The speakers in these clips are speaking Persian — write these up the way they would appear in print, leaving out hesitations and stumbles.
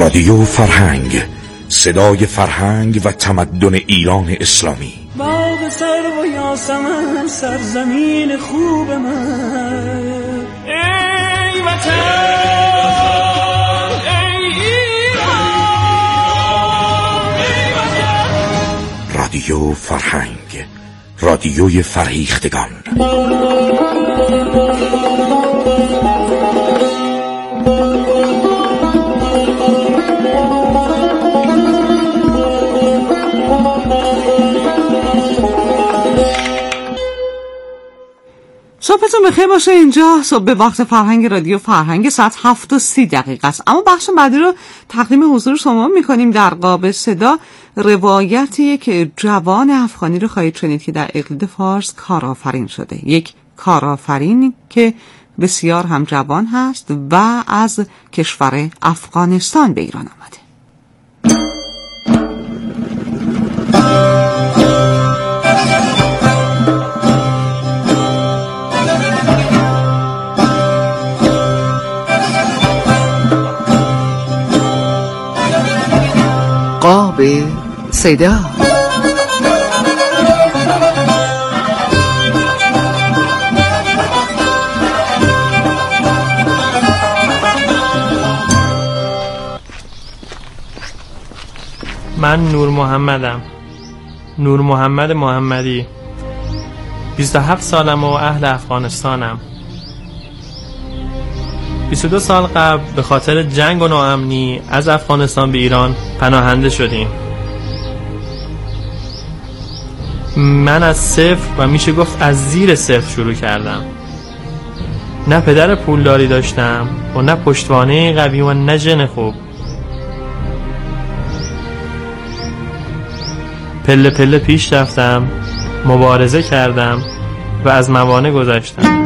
رادیو فرهنگ، صدای فرهنگ و تمدن ایران اسلامی. باغ سرو و یاسمن، سرزمین خوب من، ای وطن، ای ایران، ای وطن. رادیو فرهنگ، رادیوی فرهیختگان. صبحتون بخیر باشه. اینجا صبح به وقت فرهنگ رادیو فرهنگ، ساعت 7:30 است. اما بخش بعدی رو تقدیم حضور شما میکنیم. در قاب صدا روایتی که جوان افغانی رو خواهید شنید که در اقلید فارس کارآفرین شده. یک کارآفرین که بسیار هم جوان هست و از کشور افغانستان به ایران آمده. قاب صدا. من نور محمدم، نور محمد محمدی. 27 سالم و اهل افغانستانم. 22 سال قبل به خاطر جنگ و ناامنی از افغانستان به ایران پناهنده شدیم. من از صفر و میشه گفت از زیر صفر شروع کردم. نه پدر پولداری داشتم و نه پشتوانه قوی و نه ژن خوب. پله پله پیش رفتم، مبارزه کردم و از موانع گذشتم.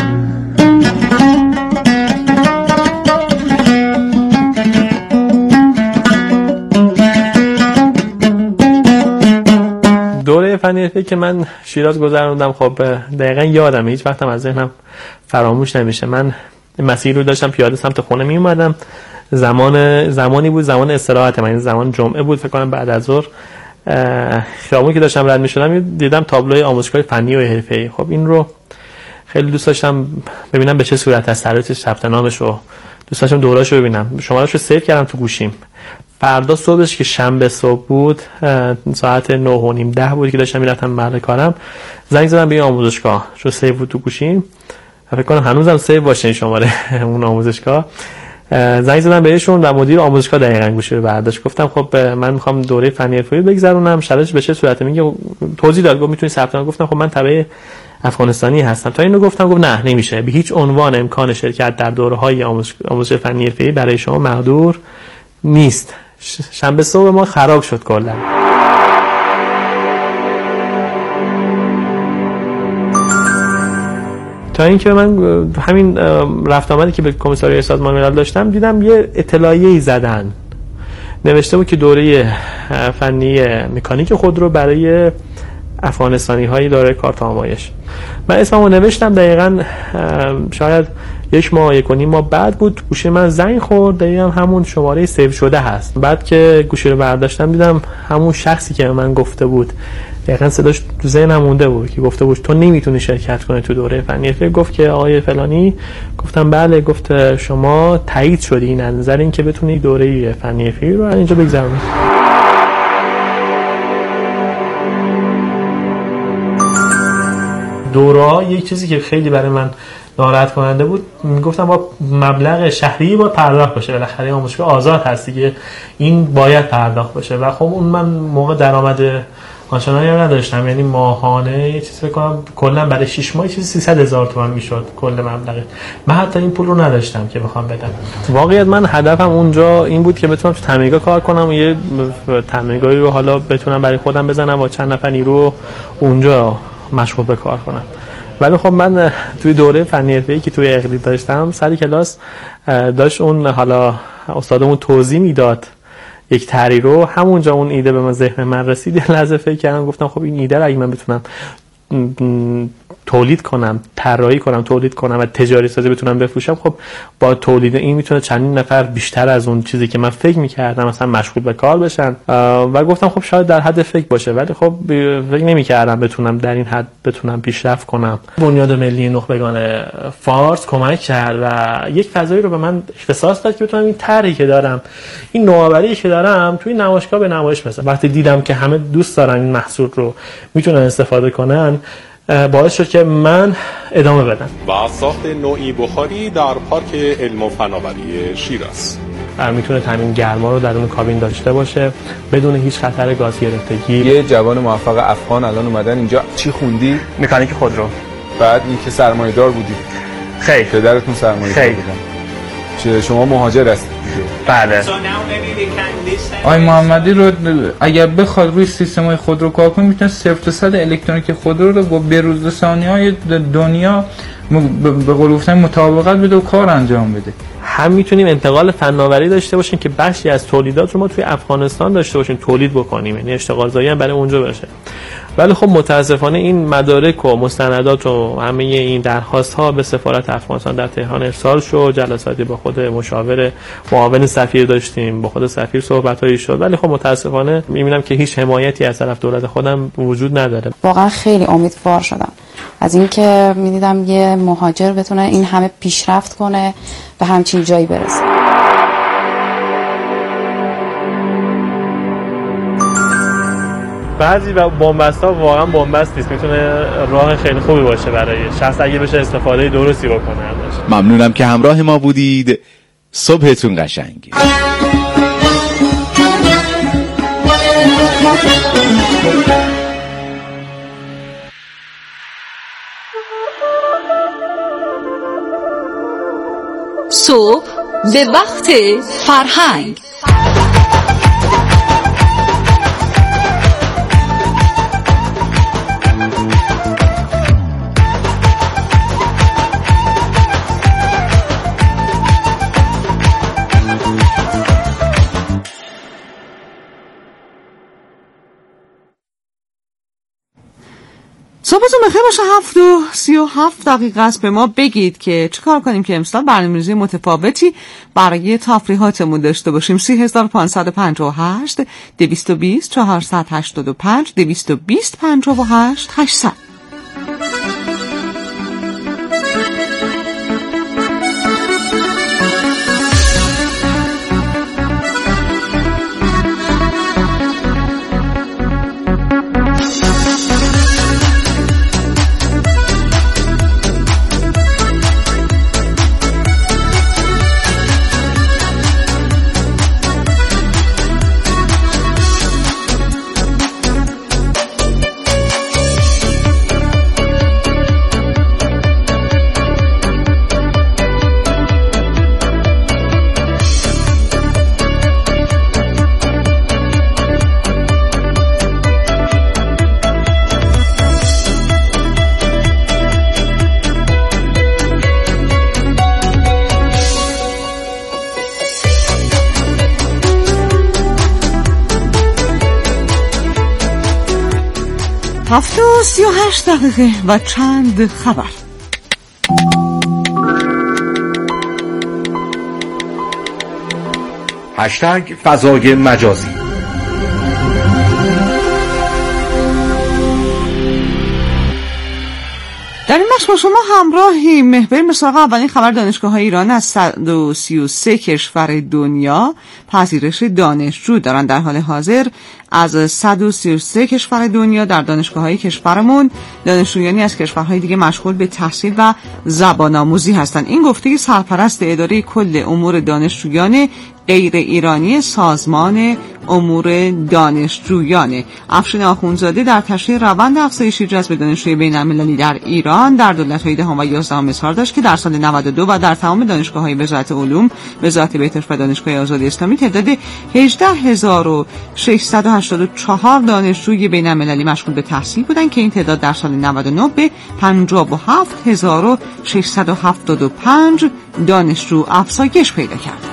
دوره فنی حرفه‌ای که من شیراز گذروندم، خب دقیقا یادمه، هیچ وقتم از ذهنم فراموش نمیشه. من مسیر رو داشتم پیاده سمت خونه می اومدم. زمانی بود، زمان استراحت من، زمان جمعه بود فکر کنم بعد از ظهر. خیابونی که داشتم رد می‌شدم دیدم تابلوی آموزشگاه فنی و حرفه‌ای. خب این رو خیلی دوست داشتم ببینم به چه صورت است، شرایط ثبت نامش رو دوست داشتم، دوراشو ببینم. شماره‌اشو سیو کردم تو گوشیم. فردا صبحش که شنبه صبح بود، ساعت 9:30 10 بود که داشتم میرفتم محل کارم، زنگ زدم به این آموزشگاه، چون سیو بود تو گوشیم. فکر کنم هنوزم سیو باشه این شماره اون آموزشگاه. زنگ زدم بهشون و مدیر آموزشگاه دقیقاً گوشی رو برداشت. گفتم خب من میخوام دوره فنی حرفه‌ای بگذرونم، شرایطش به چه صورته؟ میگه توضیح داد، گفت میتونی ثبت نام. گفتم خب من تبع افغانستانی هستم. تا اینو گفتم، گفت نه نمیشه، به هیچ عنوان امکان شرکت در دوره‌های آموزش فنی حرفه‌ای برای شما محدود نیست. شنبه صبح ما خراب شد کلا. تا اینکه من همین رفت آمدی که به کمیساریای سازمان ملل داشتم، دیدم یه اطلاعیه‌ای زدن، نوشته بود که دوره فنی مکانیک خودرو برای افغانستانی‌های داره کارت آمایش. من اسممو نوشتم، دقیقاً شاید 1 ماه 1.5 ماه بعد بود گوشی من زنگ خورد، دیدم همون شماره سیو شده هست. بعد که گوشی رو برداشتم دیدم همون شخصی که من گفته بود، دقیقاً صداش تو ذهنم مونده بود که گفته بود تو نمیتونی شرکت کنی تو دوره فنی حرفه‌ای. گفت که آقای فلانی. گفتم بله. گفت شما تایید شدی این از نظر اینکه بتونی دوره فنی حرفه‌ای رو اینجا بگذرونی. دوره یک چیزی که خیلی برای من ناراحت کننده بود، گفتم با مبلغ شهری باید پرداخت بشه، بالاخره آموزشگاه آزاد هست دیگه، این باید پرداخت بشه. و خب اون من موقع درآمد آنچنانی هم نداشتم، یعنی ماهانه یه چیزی فکر کنم کلا برای 6 ماه چیزی 300,000 تومان میشد کل مبلغ. من حتی این پول رو نداشتم که بخوام بدم. واقعیت من هدفم اونجا این بود که بتونم تو تامینگاه کار کنم و یه تامینگاهی رو حالا بتونم برای خودم بزنم و چند نفر نیرو اونجا مشغول به کار کنم. ولی خب من توی دوره فنی حرفه‌ای که توی اقلید داشتم، سر کلاس داشت اون حالا استادمون توضیح میداد یک طرحی رو، همونجا اون ایده به من ذهن من رسید. یه لحظه فکر کردم، گفتم خب این ایده رو اگه من بتونم تولید کنم، طراحی کنم، تولید کنم و تجاری سازی بتونم بفروشم، خب با تولید این میتونه چندین نفر بیشتر از اون چیزی که من فکر میکردم مثلا مشغول به کار بشن. و گفتم خب شاید در حد فکر باشه، ولی خب فکر نمیکردم بتونم در این حد بتونم پیشرفت کنم. بنیاد ملی نخبگان فارس کمک کرد و یک فضایی رو به من اختصاص داد که بتونم این طرحی که دارم، این نوآوری که دارم توی نمایشگاه به نمایش بذارم. وقتی دیدم که همه دوست دارن این محصول رو میتونن استفاده کنن، باعث شد که من ادامه بدم. و ساخت نوعی بخاری در پارک علم و فناوری شیراز. میتونه تامین گرما رو درون کابین داشته باشه بدون هیچ خطر گاز گرفتگی. یه جوان موفق افغان الان اومدن اینجا. چی خوندی؟ مکانیک خودرو. بعد این که سرمایه‌دار بودی. خیلی. پدرتون سرمایه‌دار بودن. چه شما مهاجر هستید؟ بله. آقای محمدی رو اگر بخواد روی سیستم‌های خودرو کار کنه، میتونه 0 تا 100 الکترونیک خودرو رو با به‌روزرسانی‌های دنیا به قول گفتن مطابقت بده و کار انجام بده. هم میتونیم انتقال فناوری داشته باشیم که بخشی از تولیدات رو ما توی افغانستان داشته باشیم، تولید بکنیم، یعنی اشتغال زایی هم برای اونجا بشه. ولی خب متاسفانه این مدارک و مستندات و همه این درخواست ها به سفارت افغانستان در تهران ارسال شد. جلساتی با خود مشاور معاون سفیر داشتیم، با خود سفیر صحبتایی شد، ولی خب متاسفانه میبینم که هیچ حمایتی از طرف دولت خودم وجود نداره. واقعا خیلی امیدوار شدم از اینکه میدیدم یه مهاجر بتونه این همه پیشرفت کنه به همچین جایی برسه. بعضی بن‌بست‌ها واقعا بن‌بست نیست، میتونه راه خیلی خوبی باشه برای شخص اگه بشه استفاده درستی بکنه ازش. ممنونم که همراه ما بودید. صبحتون قشنگ. صبح به وقت فرهنگ. صبحتون بخیر باشه. 7:37 است. به ما بگید که چه کار کنیم که امسال برنامه‌ریزی متفاوتی برای تفریحاتمون داشته باشیم. 3558 220 485 220 58 800. هفته و 38 دقیقه و چند خبر. هشتگ فضای مجازی. در این بخش با شما همراهیم. بریم به سراغ اولین خبر. دانشگاه‌های ایران از 133 کشور دنیا پذیرش دانشجو دارن. در حال حاضر از 133 کشور دنیا در دانشگاه‌های کشورمون دانشجویانی از کشورهای دیگه مشغول به تحصیل و زبان آموزی هستند. این گفته سرپرست اداره کل امور دانشجویان غیر ایرانی سازمان امور دانشجویان افشین آخوندزاده در تشریح روند افزایش جذب دانشجوی بین‌المللی در ایران در دولت‌های دهم و 11 اظهار داشت که در سال 92 و در تمام دانشگاه‌های وزارت علوم، وزارت بهداشت و دانشگاه آزاد اسلامی تعداد 18684 دانشجوی بین‌المللی مشغول به تحصیل بودند که این تعداد در سال 99 به 57675 دانشجو افزایش پیدا کرد.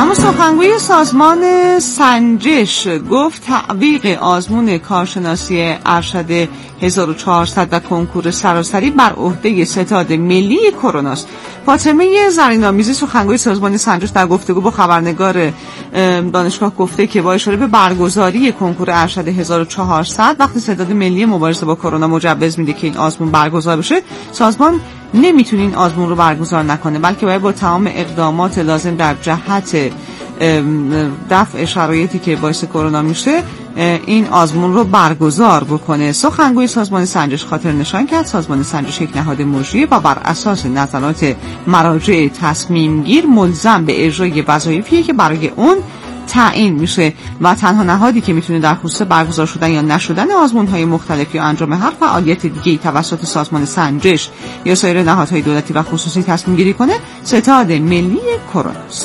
اما سخنگوی سازمان سنجش گفت تعویق آزمون کارشناسی ارشد 1400 و کنکور سراسری بر عهده ستاد ملی کرونا است. فاطمه زرین‌آمیزی سخنگوی سازمان سنجش در گفتگو با خبرنگار دانشگاه گفته که با اشاره به برگزاری کنکور ارشد 1400 وقتی ستاد ملی مبارزه با کرونا مجوز میده که این آزمون برگزار بشه، سازمان نمیتونه این آزمون رو برگزار نکنه، بلکه باید با تمام اقدامات لازم در جهت دفع شرایطی که باعث کرونا میشه این آزمون رو برگزار بکنه. سخنگوی سازمان سنجش خاطر نشان کرد سازمان سنجش یک نهاد مجریه و بر اساس نظرات مراجع تصمیم گیر ملزم به اجرای وظایفیه که برای اون تعیین میشه و تنها نهادی که میتونه در خصوص برگزار شدن یا نشدن آزمون‌های مختلف یا انجام هر فعالیت دیگه‌ای توسط سازمان سنجش یا سایر نهادهای دولتی و خصوصی تصمیم گیری کنه ستاد ملی کرونا است.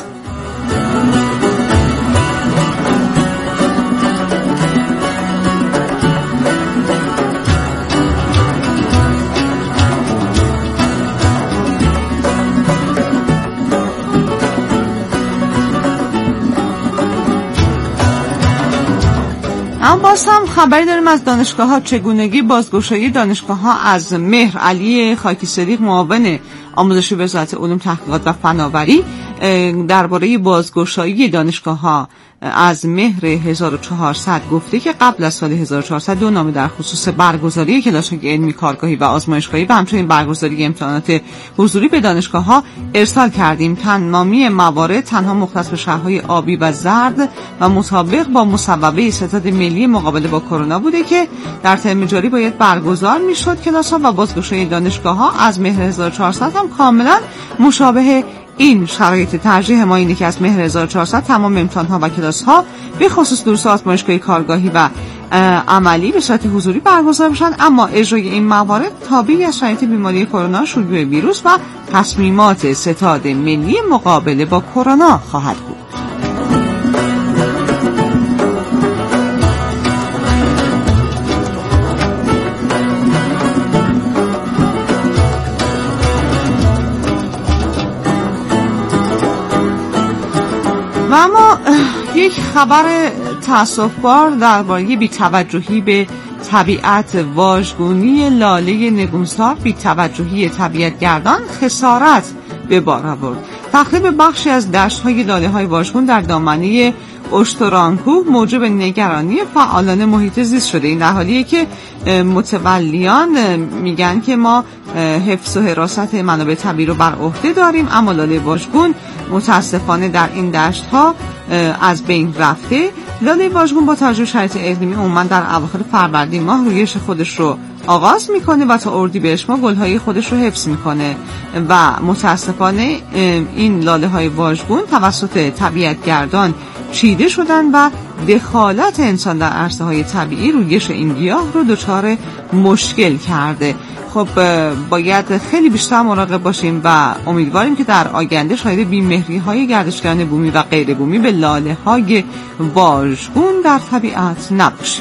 اما باز هم خبری داریم از دانشگاه ها. چگونگی بازگشایی دانشگاه ها از مهر. علی خاکی صدیق معاون آموزشی وزارت علوم تحقیقات و فناوری درباره بازگشایی دانشگاه ها از مهر 1400 گفته که قبل از سال 1400 دو نامه در خصوص برگزاری کلاس‌های علمی کارگاهی و آزمایشگاهی و همچنین برگزاری امتحانات حضوری به دانشگاه ها ارسال کردیم. تمامی موارد تنها مختص به شهرهای آبی و زرد و مطابق با مصوبه ستاد ملی مقابله با کرونا بوده که در ترم جاری باید برگزار میشد کلاس‌ها و بازگشایی دانشگاه ها از مهر 1400 هم کاملا مشابه این شرایط. ترجیح ما اینه که از مهر 1400 تمام امتحان‌ها و کلاس‌ها به خصوص دروس آزمایشگاهی کارگاهی و عملی به صورت حضوری برگزار بشن، اما اجرای این موارد تابعی از شرایط بیماری کرونا، شیوع ویروس و تصمیمات ستاد ملی مقابله با کرونا خواهد بود. و اما یک خبر تأسف‌بار درباره بی‌توجهی به طبیعت. واژگونی لاله نگونسار بی‌توجهی طبیعتگردان خسارت به بار آورد. تخریب بخشی از دشت‌های لاله‌های واژگون در دامنه اشترانکوه موجب نگرانی فعالان محیط زیست شده. این در حالیه که متولیان میگن که ما حفظ و حراست منابع طبیعی رو بر عهده داریم، اما لاله واژگون متاسفانه در این دشت‌ها از بین رفته. لاله واژگون با توجه به شرایط اقلیمی عموما در اواخر فروردین ماه رویش خودش رو آغاز میکنه و تا اردیبهشت ماه گل‌های خودش رو حفظ میکنه و متاسفانه این لاله‌های واژگون توسط طبیعتگردان چیده شدن و دخالت انسان در عرصه‌های طبیعی رویش این گیاه رو دچار مشکل کرده. خب باید خیلی بیشتر مراقب باشیم و امیدواریم که در آینده شاید بی‌مهری‌های گردشگران بومی و غیر بومی به لاله‌های واژگون در طبیعت نباشه.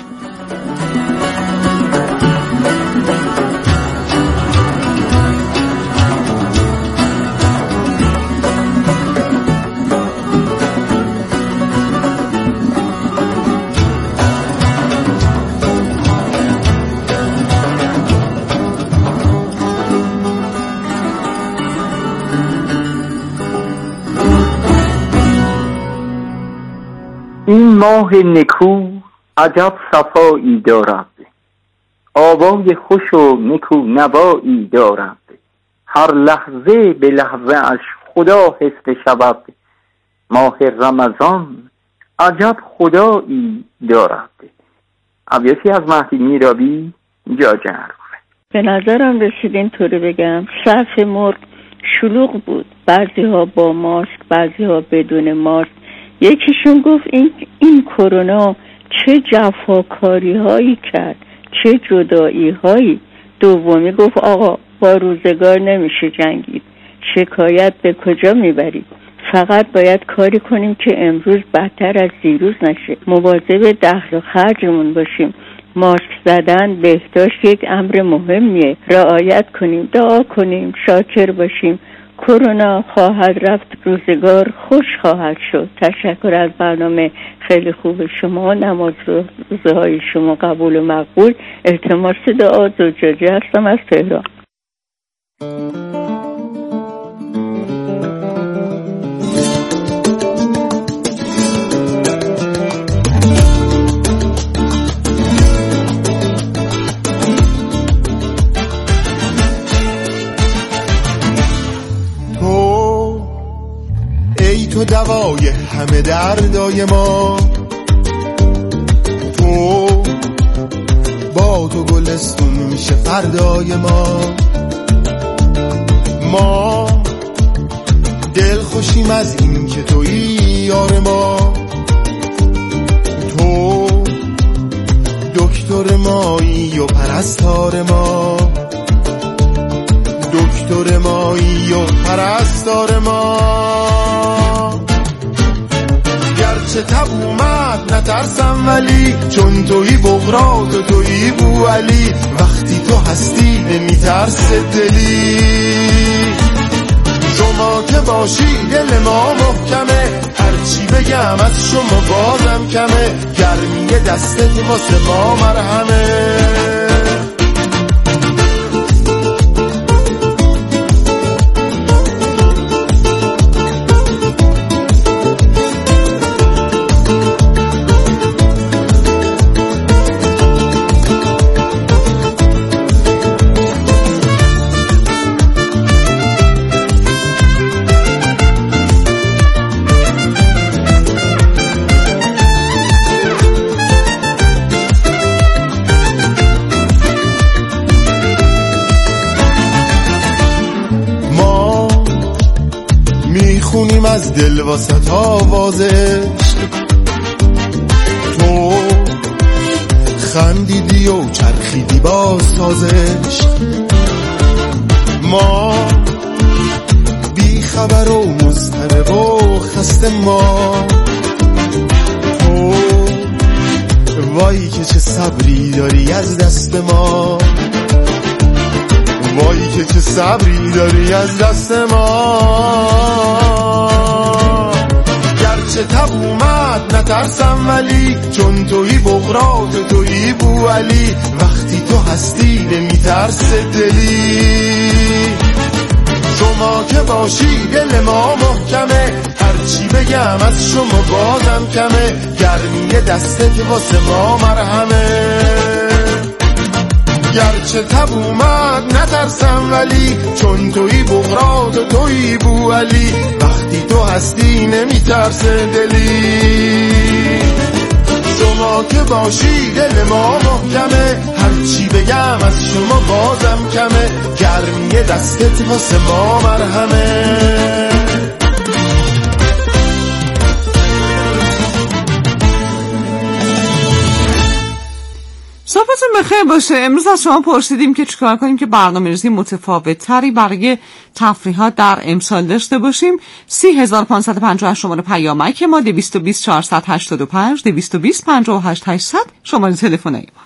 این ماه نکو عجب صفایی دارد، آوای خوش و نکو نوایی دارد، هر لحظه به لحظه اش خدا حس شود، ماه رمضان عجب خدایی دارد. ابیاتی از مهدی میرابی جاجر. به نظرم رسید اینطوری بگم صف مرغ شلوغ بود، بعضی ها با ماسک بعضی ها بدون ماسک. یکیشون گفت این کرونا چه جفاکاری هایی کرد، چه جدایی هایی. دومی گفت آقا با روزگار نمیشه جنگید، شکایت به کجا میبرید، فقط باید کاری کنیم که امروز بدتر از دیروز نشه، مواظب دخل و خرجمون باشیم، ماسک زدن بهداشت یک امر مهمیه، رعایت کنیم، دعا کنیم، شاکر باشیم، کرونا خواهد رفت، روزگار خوش خواهد شد. تشکر از برنامه خیلی خوب شما. نماز روزهای شما قبول و مقبول. التماس دعا زجاجی هستم از تهران. تو دوای همه دردای ما، تو با تو گلستون میشه فردای ما دل خوشیم از این که تویی یار ما، تو دکتر مایی و پرستار ما، دکتر مایی و پرستار ما. گرچه تب اومد نترسم ولی چون تویی بغرات و تویی بوعلی، وقتی تو هستی نمیترسه دلی. شما که باشی دل ما محکمه، هرچی بگم از شما بازم کمه، گرمی دستت واسه ما مرهمه. میخونیم از دل واسط آوازش، تو خندیدی و چرخیدی با سازش. ما بی خبر و مضطرب و خسته، ما تو وای که چه صبری داری از دست ما، وای که چه صبری داری از دست ما. گرچه تب اومد نترسم ولی چون تویی بغرات و تویی بوعلی، وقتی تو هستی نمیترسه دلی. شما که باشی دل ما محکمه، هرچی بگم از شما بازم کمه، گرمی دستت واسه ما مرهمه. گرچه تب اومد نترسم ولی چون تویی بغرات و تویی بوعلی، وقتی تو هستی نمیترسه دلی. شما که باشی دل ما محکمه، هرچی بگم از شما بازم کمه، گرمی دستت واسه ما مرهمه. صبحتون بخیر باشه. امروز از شما پرسیدیم که چیکار کنیم که برنامه‌ریزی متفاوت تری برای تفریحات در امسال داشته باشیم. 30558 شماره پیامک ما، 220 485 220 58 800 شماره تلفنی ما.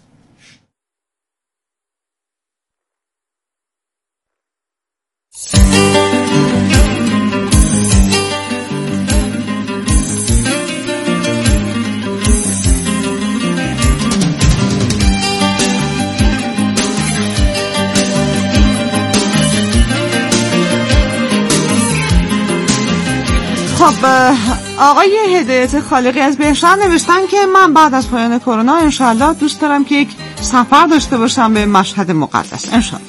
خب آقای هدایت خالقی از بهشهر نوشتن که من بعد از پایان کرونا انشالله دوست دارم که یک سفر داشته باشم به مشهد مقدس انشالله.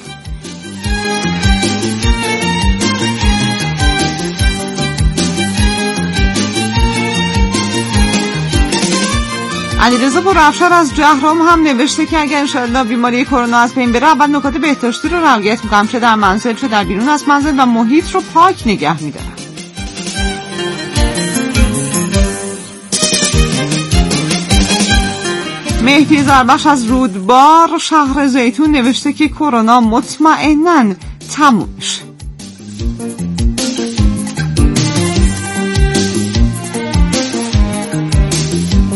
علیرضا پورافشار از جهرم هم نوشته که اگر انشالله بیماری کرونا از بین بره، اول نکات بهداشتی رو رعایت میکنم، چه در منزل چه در بیرون از منزل، و محیط رو پاک نگه میدارم. مهدی زربخش از رودبار شهر زیتون نوشته که کرونا مطمئناً تموم میشه.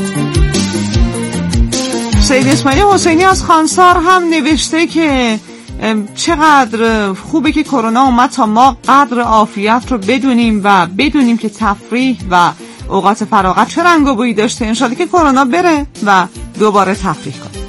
سید اسماعیل حسینی از خانسار هم نوشته که چقدر خوبه که کرونا اومد تا ما قدر عافیت رو بدونیم و بدونیم که تفریح و اوقات فراغت چه رنگ و بویی داشته. انشالله که کرونا بره و دوباره تفریح کنید.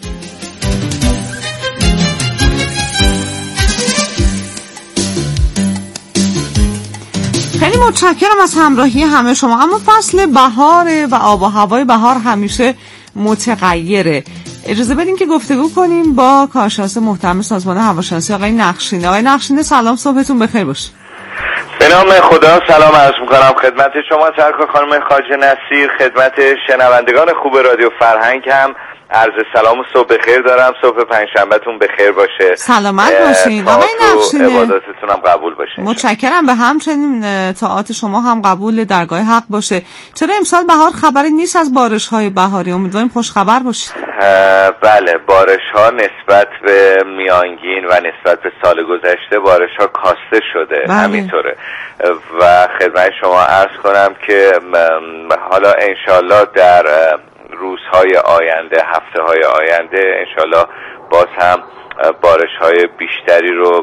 خیلی متشکرم از همراهی همه شما. اما فصل بهاره و آب و هوای بهار همیشه متغیره. اجازه بدین که گفتگو کنیم با کارشناس محترم سازمان هواشناسی آقای نقشینه. آقای نقشینه سلام، صبحتون بخیر باشه. به نام خدا سلام عرض میکنم خدمت شما سرکار خانم خواجه نصیر، خدمت شنوندگان خوب رادیو فرهنگ هم عرض سلام و صبح بخیر دارم. صبح پنجشنبهتون بخیر باشه، سلامت باشین. آقای نقشینه عباداتتون هم قبول باشه. متشکرم. به همچنین طاعات شما هم قبول درگاه حق باشه. چرا امسال بهار خبری نیست از بارش های بهاری؟ امیدواریم خوش خبر باشید. بله، بارش ها نسبت به میانگین و نسبت به سال گذشته بارش ها کاسته شده. بله. همینطوره و خدمت شما عرض کنم که حالا انشالله در روزهای آینده، هفته‌های آینده انشالله باز هم بارش‌های بیشتری رو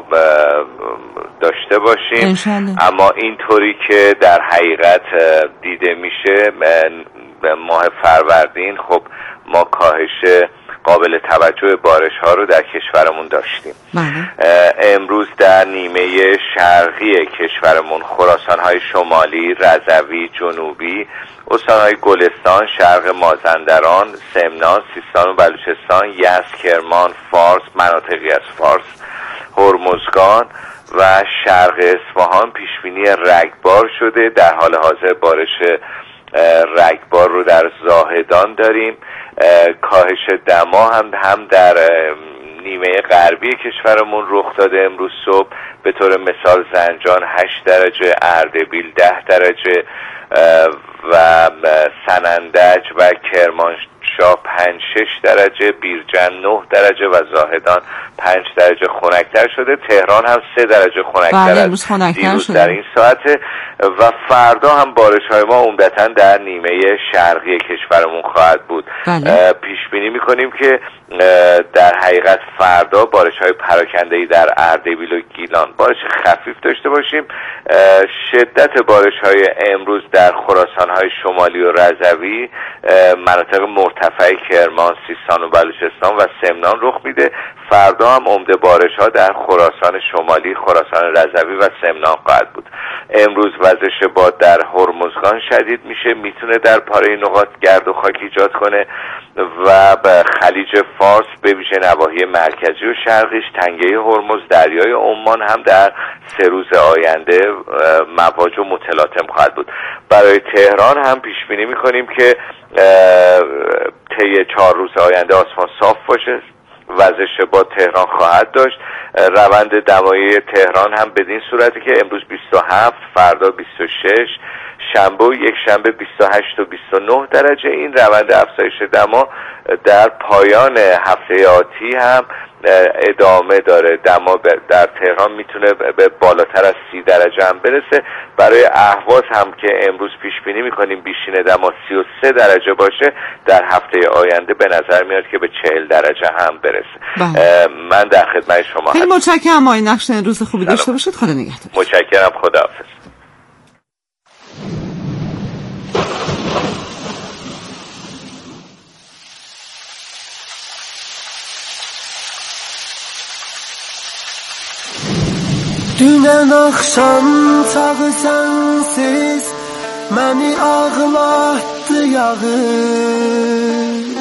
داشته باشیم انشالله. اما اینطوری که در حقیقت دیده میشه ماه فروردین خب ما کاهش قابل توجه بارش‌ها رو در کشورمون داشتیم. امروز در نیمه شرقی کشورمون، خراسان‌های شمالی، رضوی، جنوبی، استان‌های گلستان، شرق مازندران، سمنان، سیستان و بلوچستان، یزد، کرمان، فارس، مناطقی از فارس، هرمزگان و شرق اصفهان پیشبینی رگبار شده. در حال حاضر بارش رگبار رو در زاهدان داریم. کاهش دما هم در نیمه غربی کشورمون رخ داده. امروز صبح به طور مثال زنجان 8 درجه، اردبیل 10 درجه و سنندج و کرمانشاه 5-6 درجه، بیرجن 9 درجه و زاهدان 5 درجه خنک‌تر شده. تهران هم 3 درجه خنک‌تر از دیروز در این ساعته و فردا هم بارش‌های ما عمدتاً در نیمه شرقی کشورمون خواهد بود. پیش بینی می‌کنیم که در حقیقت فردا بارش‌های پراکنده‌ای در اردبیل و گیلان بارش خفیف داشته باشیم. شدت بارش‌های امروز در خراسان‌های شمالی و رضوی، مناطق مرتفع کرمان، سیستان و بلوچستان و سمنان رخ میده. فردا هم عمده بارش‌ها در خراسان شمالی، خراسان رضوی و سمنان خواهد بود. امروز وزش باد در هرمزگان شدید میشه، میتونه در پاره نقاط گرد و خاک ایجاد کنه و به خلیج فارس به ویژه نواحی مرکزی و شرقیش، تنگه هرمز، دریای عمان هم در 3 روز آینده مواج و متلاطم خواهد بود. برای تهران هم پیش بینی میکنیم که طی 4 روز آینده آسمان صاف باشه، وزش باد تهران خواهد داشت. روند دمایی تهران هم بدین صورتی که امروز 27، فردا 26، شنبه و یک شنبه 28 و 29 درجه. این روند افزایش دما در پایان هفته آتی هم ادامه داره. دما در تهران میتونه به بالاتر از 30 درجه هم برسه. برای اهواز هم که امروز پیش بینی میکنیم بیشین دما 33 درجه باشه، در هفته آینده به نظر میاد که به 40 درجه هم برسه. من در خدمت شما هستم. خیلی متشکرم آقای نقشینه، روز خوبی داشته باشید. خدا نگهدار. متشکرم، خداحافظ. Dünən axşam sağı sənsiz məni ağlatdı yağış,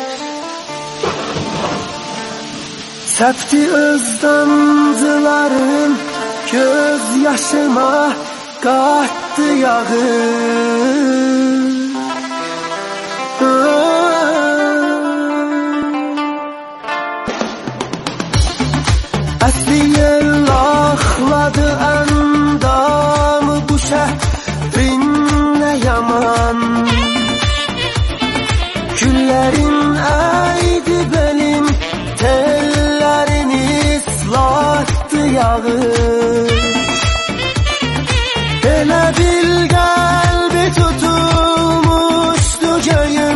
səpdi öz damcıların göz yaşıma qatdı yağış. Əsli yel axladı əndamı bu şəhrin nə yaman, güllərin əydi belim, tellərini ıslatdı yağış. Elə bil qəlbi tutulmuşdu göyün,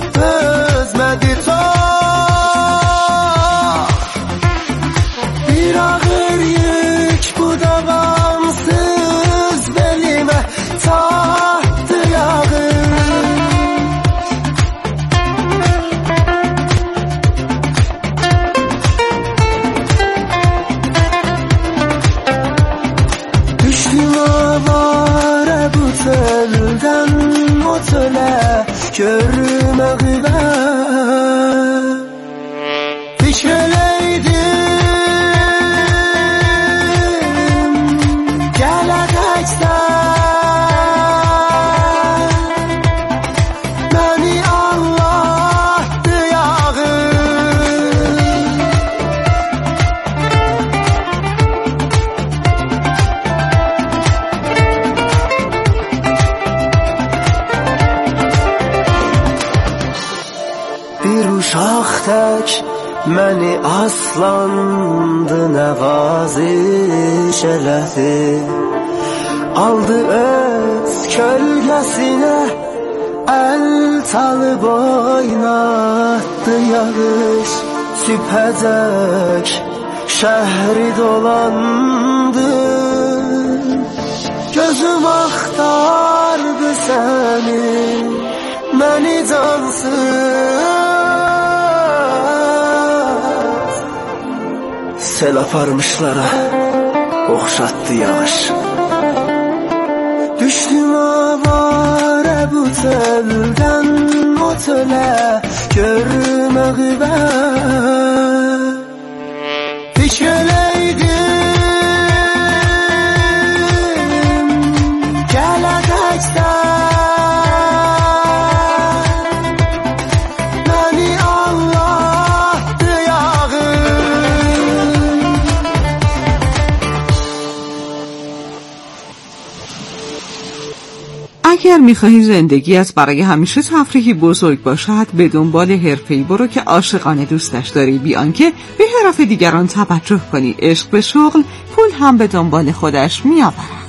özmədi tox. Bir telden otele görmeği ben fikreleydim geleceksen beni Allah'tı yağı bir uşaq tək məni aslandı nəvaziş elədi aldı öz kölgəsinə əl talıb oynatdı yağış sübhəcək şəhri dolandı gözüm axtardı səni məni cansız sel aparmışlara oxşatdı yağış düşdüm avara bu teldən o tölə görməği mən fikreləydim gələcəksən اگر می‌خواهی زندگیت برای همیشه تفریحی بزرگ باشد به دنبال حرفه‌ای برو که عاشقانه دوستش داری بیان که به حرف دیگران توجه کنی عشق به شغل پول هم به دنبال خودش می‌آورد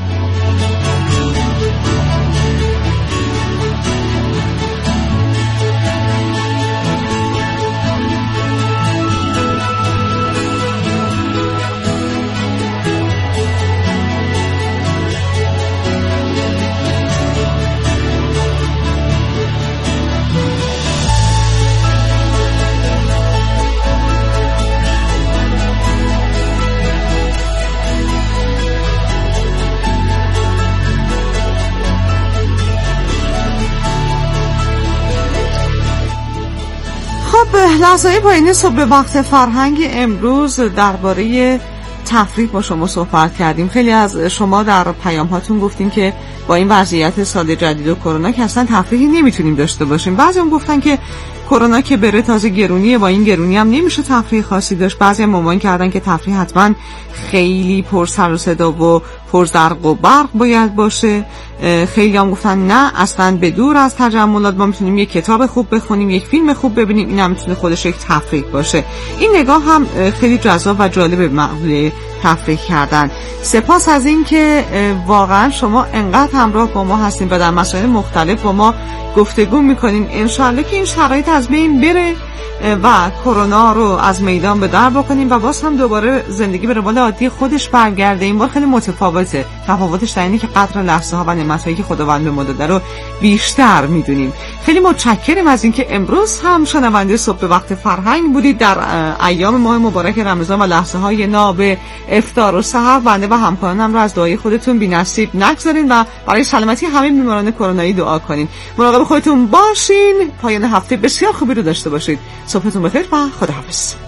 لحظه‌های پایین صبح وقت فرهنگ امروز درباره تفریح با شما صحبت کردیم. خیلی از شما در پیام هاتون گفتین که با این وضعیت سال جدید و کرونا که اصلا تفریحی نمیتونیم داشته باشیم. بعضی هم گفتن که کرونا که بره تازه گرونیه، با این گرونی هم نمیشه تفریح خاصی داشت. بعضی هم مامان کردن که تفریح حتما خیلی پر سر و صدا و پر زرق و برق باید باشه. خیلی هم گفتن نه اصلا به دور از تجملات ما میتونیم یک کتاب خوب بخونیم، یک فیلم خوب ببینیم، این هم میتونه خودش یک تفریح باشه. این نگاه هم خیلی جذاب و جالب به معقوله تفریح کردن. سپاس از این که واقعا شما انقدر همراه با ما هستین و در مسائل مختلف با ما گفتگو میکنین. انشاءالله که این شرایط از بین بره و کرونا رو از میدان به در بکنیم و باز هم دوباره زندگی به روال عادی خودش برگرده. این بار خیلی متفاوته. تفاوتش در اینه که قدر لحظه ها و نعمتایی که خداوند به ما داده رو بیشتر میدونیم. خیلی متشکرم از اینکه امروز هم شنونده صبح وقت فرهنگ بودید در ایام ماه مبارک رمضان و لحظه های ناب افطار و سحر. بنده و همکارانم رو از دعای خودتون بی‌نصیب نگذارین و برای سلامتی همه بیماران کرونایی دعا کنین. مراقب خودتون باشین. پایان هفته بسیار خوبی رو داشته باشید. صبحتون بخیر و خداحافظ.